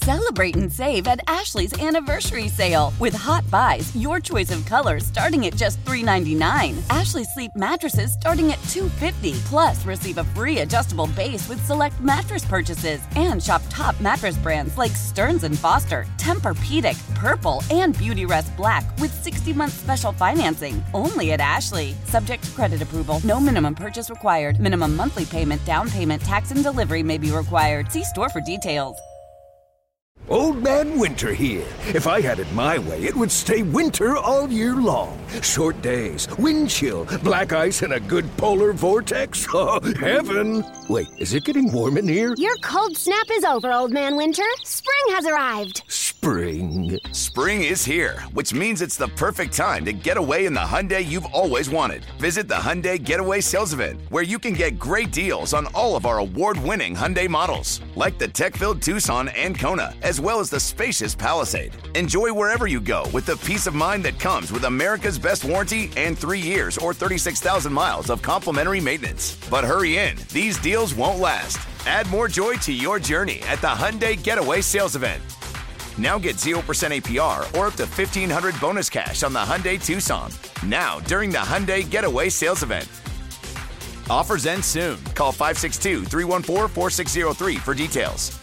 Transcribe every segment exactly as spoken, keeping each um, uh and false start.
Celebrate and save at Ashley's Anniversary Sale. With Hot Buys, your choice of colors starting at just three ninety-nine. Ashley Sleep mattresses starting at two fifty. Plus, receive a free adjustable base with select mattress purchases. And shop top mattress brands like Stearns and Foster, Tempur-Pedic, Purple, and Beautyrest Black with sixty-month special financing. Only at Ashley. Subject to credit approval. No minimum purchase required. Minimum monthly payment, down payment, tax, and delivery may be required. See store for details. Old Man Winter here. If I had it my way, it would stay winter all year long. Short days, wind chill, black ice, and a good polar vortex. Oh, heaven. Wait, is it getting warm in here? Your cold snap is over, Old Man Winter. Spring has arrived. Spring. Spring is here, which means it's the perfect time to get away in the Hyundai you've always wanted. Visit the Hyundai Getaway Sales Event, where you can get great deals on all of our award-winning Hyundai models, like the tech-filled Tucson and Kona, as well as the spacious Palisade. Enjoy wherever you go with the peace of mind that comes with America's best warranty and three years or thirty-six thousand miles of complimentary maintenance. But hurry in, these deals won't last. Add more joy to your journey at the Hyundai Getaway Sales Event. Now get zero percent A P R or up to fifteen hundred dollars bonus cash on the Hyundai Tucson. Now, during the Hyundai Getaway Sales Event. Offers end soon. Call five six two, three one four, four six zero three for details.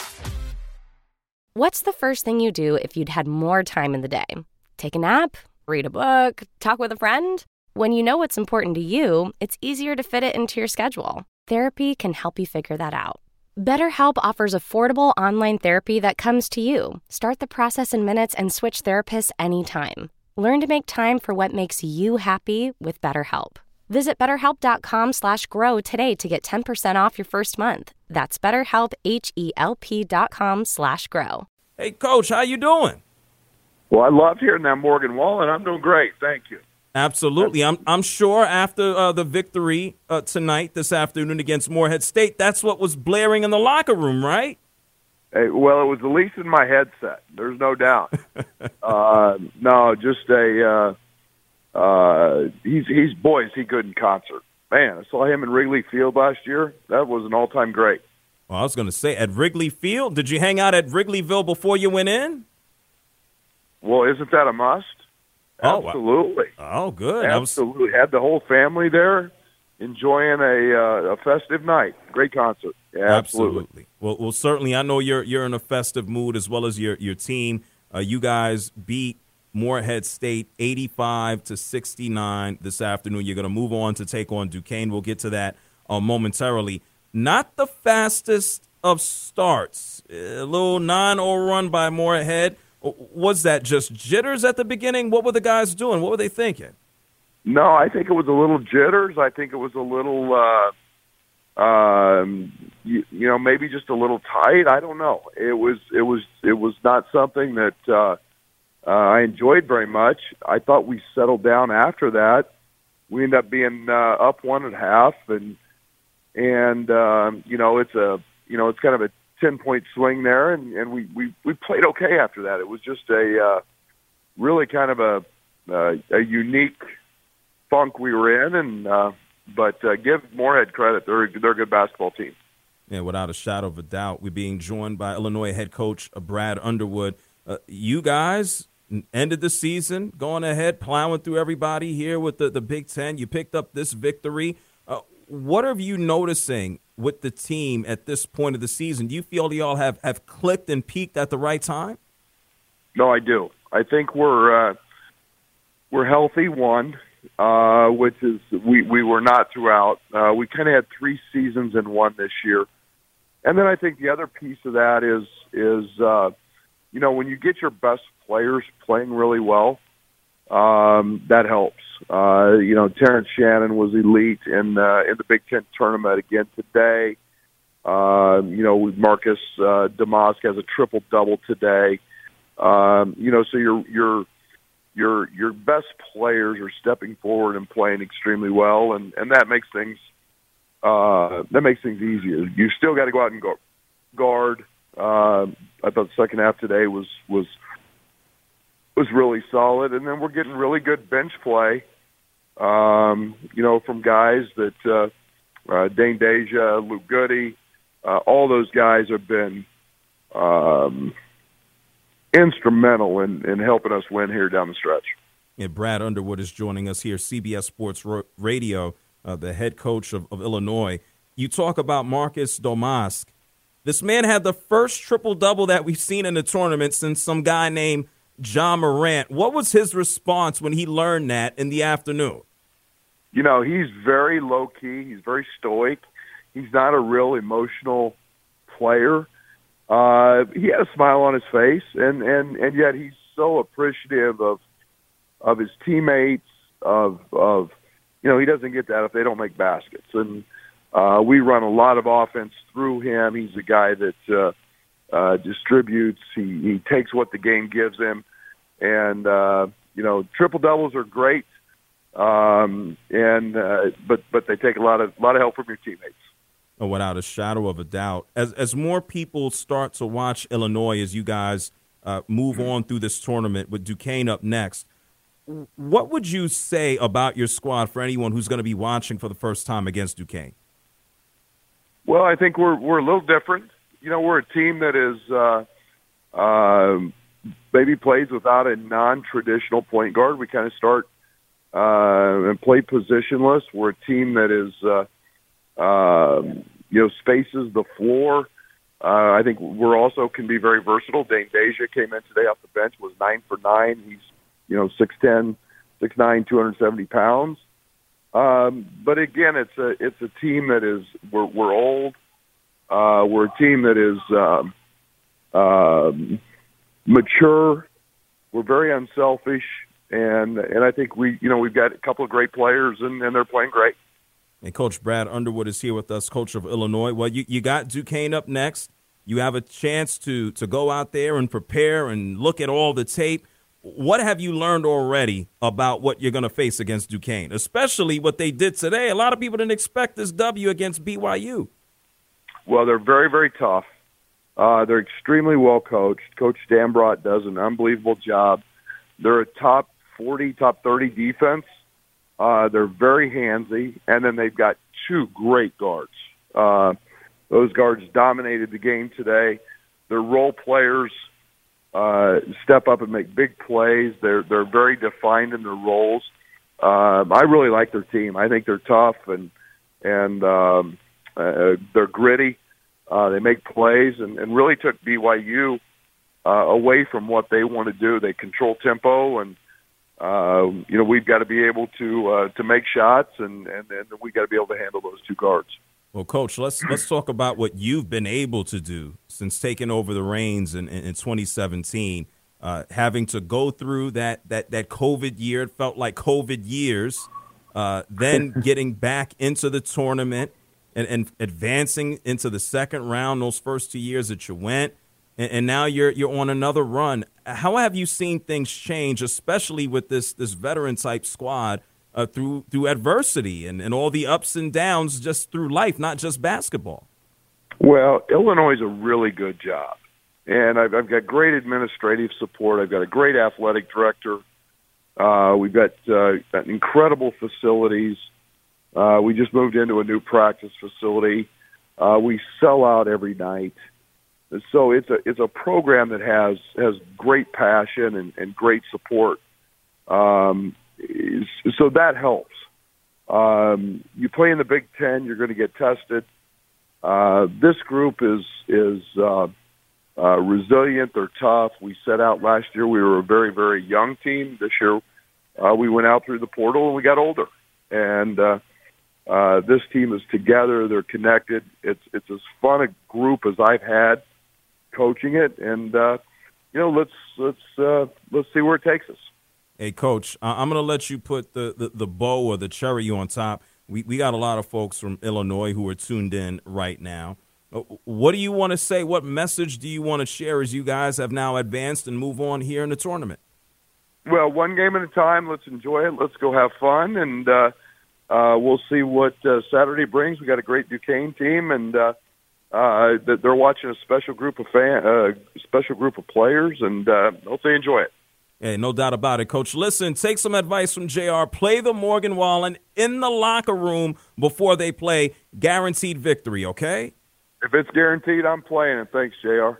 What's the first thing you do if you'd had more time in the day? Take a nap? Read a book? Talk with a friend? When you know what's important to you, it's easier to fit it into your schedule. Therapy can help you figure that out. BetterHelp offers affordable online therapy that comes to you. Start the process in minutes and switch therapists anytime. Learn to make time for what makes you happy with BetterHelp. Visit betterhelp.com slash grow today to get ten percent off your first month. That's betterhelp, H-E-L-P dot com slash grow. Hey, Coach, how you doing? Well, I loved hearing that, Morgan Wallen. I'm doing great. Thank you. Absolutely. I'm I'm sure after uh, the victory uh, tonight, this afternoon against Morehead State, that's what was blaring in the locker room, right? Hey, well, it was at least in my headset. There's no doubt. uh, no, just a uh, uh, he's he's boy, is he good in concert. Man, I saw him in Wrigley Field last year. That was an all-time great. Well, I was going to say, at Wrigley Field, did you hang out at Wrigleyville before you went in? Well, isn't that a must? Oh, absolutely. Oh, good. Absolutely. Was... Had the whole family there enjoying a, uh, a festive night. Great concert. Yeah, absolutely. absolutely. Well, well, certainly I know you're you're in a festive mood as well as your, your team. Uh, you guys beat Morehead State eighty-five to sixty-nine this afternoon. You're going to move on to take on Duquesne. We'll get to that uh, momentarily. Not the fastest of starts. A little nine oh run by Morehead. Was that just jitters at the beginning? What were the guys doing? What were they thinking? No, I think it was a little jitters. I think it was a little, uh, um, you, you know, maybe just a little tight. I don't know. It was, it was, it was not something that uh, uh, I enjoyed very much. I thought we settled down after that. We ended up being uh, up one and a half, and and um, you know, it's a, you know, it's kind of a ten-point swing there, and, and we, we, we played okay after that. It was just a uh, really kind of a uh, a unique funk we were in, and uh, but uh, give Morehead credit. They're, they're a good basketball team. Yeah, without a shadow of a doubt. We're being joined by Illinois head coach Brad Underwood. Uh, you guys ended the season going ahead, plowing through everybody here with the, the Big Ten. You picked up this victory. Uh, what are you noticing with the team at this point of the season? Do you feel y'all have, have clicked and peaked at the right time? No, I do. I think we're uh, we're healthy, one, uh, which is we, we were not throughout. Uh, we kind of had three seasons in one this year. And then I think the other piece of that is, is uh, you know, when you get your best players playing really well, um, that helps. Uh, you know, Terrence Shannon was elite in uh, in the Big Ten tournament again today. Uh, you know, Marcus uh, Damask has a triple double today. Um, you know, so your your your your best players are stepping forward and playing extremely well, and, and that makes things uh, that makes things easier. You still got to go out and go guard. Uh, I thought the second half today was was was really solid, and then we're getting really good bench play. Um, you know, from guys that uh, uh, Dane Deja, Luke Goody, uh, all those guys have been um, instrumental in, in helping us win here down the stretch. Yeah, Brad Underwood is joining us here, C B S Sports Radio, uh, the head coach of, of Illinois. You talk about Marcus Domask. This man had the first triple-double that we've seen in the tournament since some guy named John Morant. What was his response when he learned that in the afternoon? You know, he's very low-key. He's very stoic. He's not a real emotional player. Uh, he had a smile on his face, and, and, and yet he's so appreciative of of his teammates, of, of you know, he doesn't get that if they don't make baskets. And uh, we run a lot of offense through him. He's a guy that uh, uh, distributes. He, he takes what the game gives him. And, uh, you know, triple-doubles are great, um, and uh, but but they take a lot of a lot of help from your teammates. Oh, without a shadow of a doubt. As as more people start to watch Illinois as you guys uh, move on through this tournament with Duquesne up next, what would you say about your squad for anyone who's going to be watching for the first time against Duquesne? Well, I think we're we're a little different. You know, we're a team that is uh, uh, maybe plays without a non-traditional point guard. We kind of start uh, and play positionless. We're a team that is, uh, uh, you know, spaces the floor. Uh, I think we're also can be very versatile. Dane Deja came in today off the bench, was nine for nine. He's you know, six ten, six nine, two hundred seventy pounds. Um, but again, it's a it's a team that is we're we're old. Uh, we're a team that is um, um, mature. We're very unselfish, and and I think we you know we've got a couple of great players, and, and they're playing great. And Coach Brad Underwood is here with us, coach of Illinois. Well, you, you got Duquesne up next. You have a chance to to go out there and prepare and look at all the tape. What have you learned already about what you're going to face against Duquesne, especially what they did today? A lot of people didn't expect this W against B Y U. Well, they're very, very tough. Uh, they're extremely well coached. Coach Dambrot does an unbelievable job. They're a top forty, top thirty defense. Uh, they're very handsy, and then they've got two great guards. Uh, those guards dominated the game today. They're role players. Uh, step up and make big plays. They're they're very defined in their roles. Um, I really like their team. I think they're tough and and um, uh, they're gritty. Uh, they make plays and, and really took B Y U uh, away from what they want to do. They control tempo, and uh, you know we've got to be able to uh, to make shots, and and, and we've got to be able to handle those two guards. Well, Coach, let's let's talk about what you've been able to do since taking over the reins in, in, in twenty seventeen, uh, having to go through that, that, that COVID year. It felt like COVID years, uh, then getting back into the tournament and, and advancing into the second round those first two years that you went, and, and now you're you're on another run. How have you seen things change, especially with this this veteran-type squad, Uh, through through adversity and, and all the ups and downs just through life, not just basketball? Well, Illinois is a really good job. And I've, I've got great administrative support. I've got a great athletic director. Uh, we've got, uh, got incredible facilities. Uh, we just moved into a new practice facility. Uh, we sell out every night. So it's a it's a program that has, has great passion and, and great support. Um So that helps. Um, you play in the Big Ten, you're going to get tested. Uh, this group is is uh, uh, resilient. They're tough. We set out last year. We were a very, very young team. This year, uh, we went out through the portal and we got older. And uh, uh, this team is together. They're connected. It's it's as fun a group as I've had coaching it. And uh, you know, let's let's uh, let's see where it takes us. Hey, Coach, I'm going to let you put the, the, the bow or the cherry on top. We we got a lot of folks from Illinois who are tuned in right now. What do you want to say? What message do you want to share as you guys have now advanced and move on here in the tournament? Well, one game at a time. Let's enjoy it. Let's go have fun, and uh, uh, we'll see what uh, Saturday brings. We got a great Duquesne team, and uh, uh, they're watching a special group of fan, uh, special group of players, and uh, hope they enjoy it. Hey, no doubt about it, Coach. Listen, take some advice from J R. Play the Morgan Wallen in the locker room before they play. Guaranteed victory, okay? If it's guaranteed, I'm playing it. Thanks, J R.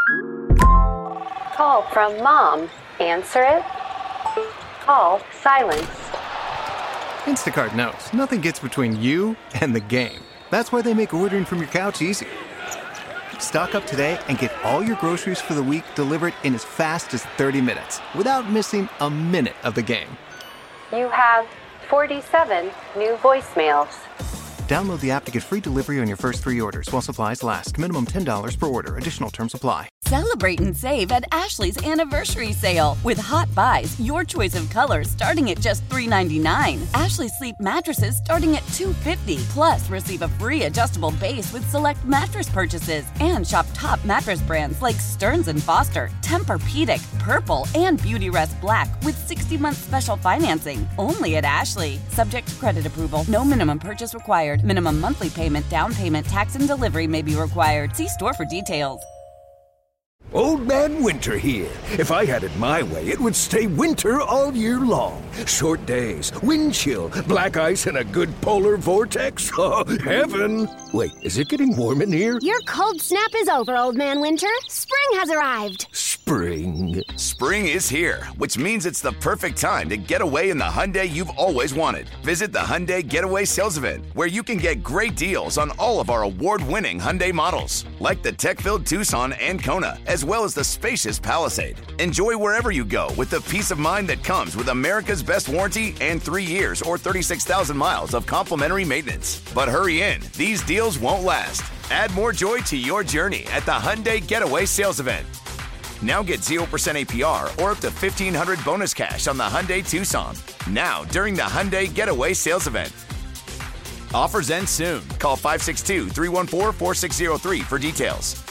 Call from mom. Answer it. Call silenced. Instacart knows nothing gets between you and the game. That's why they make ordering from your couch easy. Stock up today and get all your groceries for the week delivered in as fast as thirty minutes without missing a minute of the game. You have forty-seven new voicemails. Download the app to get free delivery on your first three orders while supplies last. Minimum ten dollars per order. Additional terms apply. Celebrate and save at Ashley's Anniversary Sale. With Hot Buys, your choice of colors starting at just three ninety-nine. Ashley Sleep mattresses starting at two fifty. Plus, receive a free adjustable base with select mattress purchases. And shop top mattress brands like Stearns and Foster, Tempur-Pedic, Purple, and Beautyrest Black with sixty-month special financing. Only at Ashley. Subject to credit approval. No minimum purchase required. Minimum monthly payment, down payment, tax, and delivery may be required. See store for details. Old Man Winter here. If I had it my way, it would stay winter all year long. Short days, wind chill, black ice, and a good polar vortex. Oh, heaven! Wait, is it getting warm in here? Your cold snap is over, Old Man Winter. Spring has arrived. Spring. Spring is here, which means it's the perfect time to get away in the Hyundai you've always wanted. Visit the Hyundai Getaway Sales Event, where you can get great deals on all of our award-winning Hyundai models, like the tech-filled Tucson and Kona, as well as the spacious Palisade. Enjoy wherever you go with the peace of mind that comes with America's best warranty and three years or thirty-six thousand miles of complimentary maintenance. But hurry in, these deals won't last. Add more joy to your journey at the Hyundai Getaway Sales Event. Now get zero percent A P R or up to fifteen hundred dollars bonus cash on the Hyundai Tucson. Now, during the Hyundai Getaway Sales Event. Offers end soon. Call five six two, three one four, four six zero three for details.